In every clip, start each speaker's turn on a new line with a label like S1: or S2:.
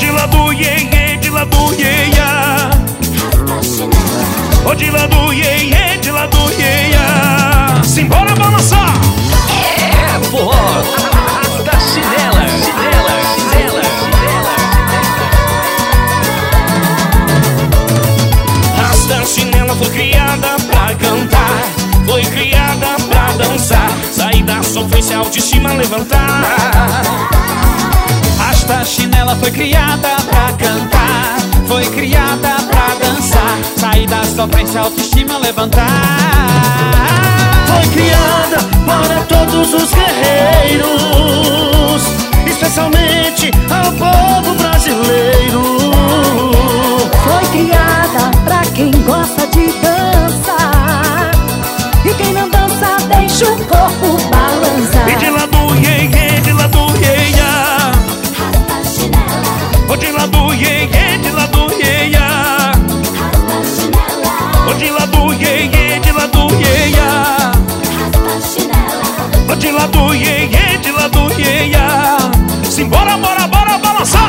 S1: de lado, iê, iê, de lado, iê, ia. De lado, iê, iê, de lado, iê, ia. Simbora balançar.
S2: É forró. Arrasta a chinela, chinela, chinela, chinela.
S1: Arrasta a chinela foi criada pra cantar, foi criada pra dançar, sair da sofrência, autoestima levantar.
S2: Arrasta a chinela foi criada pra cantar, foi criada pra dançar, sair da sofrência, autoestima levantar.
S3: Foi criada para todos os guerreiros, especialmente ao povo brasileiro.
S4: Foi criada pra quem gosta de dançar, e quem não dança deixa o corpo balançar.
S1: E de lado, iê, iê, de lado, iê, ia. De lado, iê, iê, de lado, iê, ia. De lado, iê, iê, de lado, iê, ia. De lado, iê, iê, de lado, iê, ia. Simbora, bora, bora balançar.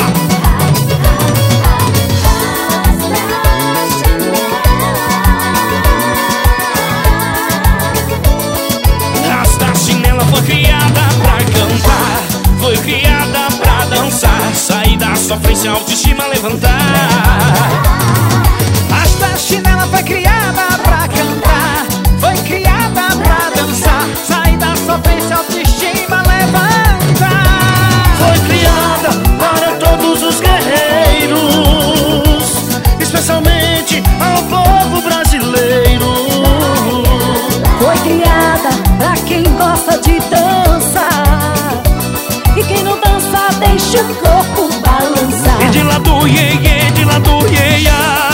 S1: Arrasta a chinela foi criada pra cantar, foi criada pra dançar, sair da sofrência, autoestima levantar.
S2: Arrasta a chinela foi criada pra cantar, foi criada pra dançar, sair da sofrência, autoestima levantar.
S3: Foi criada para todos os guerreiros, especialmente ao povo brasileiro.
S4: Foi criada pra quem gosta de dançar, e quem não dança deixa o corpo balançar.
S1: E de lado, iê, iê, de lado, iê, ia.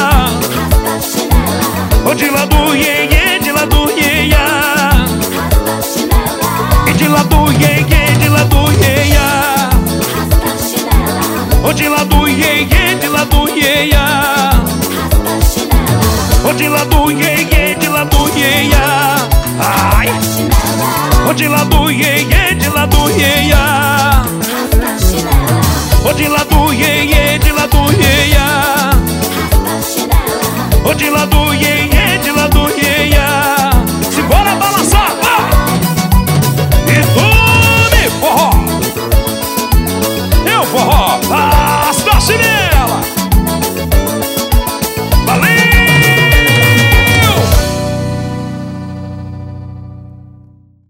S1: De lado, iê, iê, de lado, iê, ia. E de lado, iê, iê, de lado, iê, ia. De lado, iê, iê, de lado, iê, ia. De lado, iê, iê, de lado, iê, ia. Ai. De lado, iê, iê, de lado, iê, ia. De lado, iê, iê, de lado, iê, ia. De lado,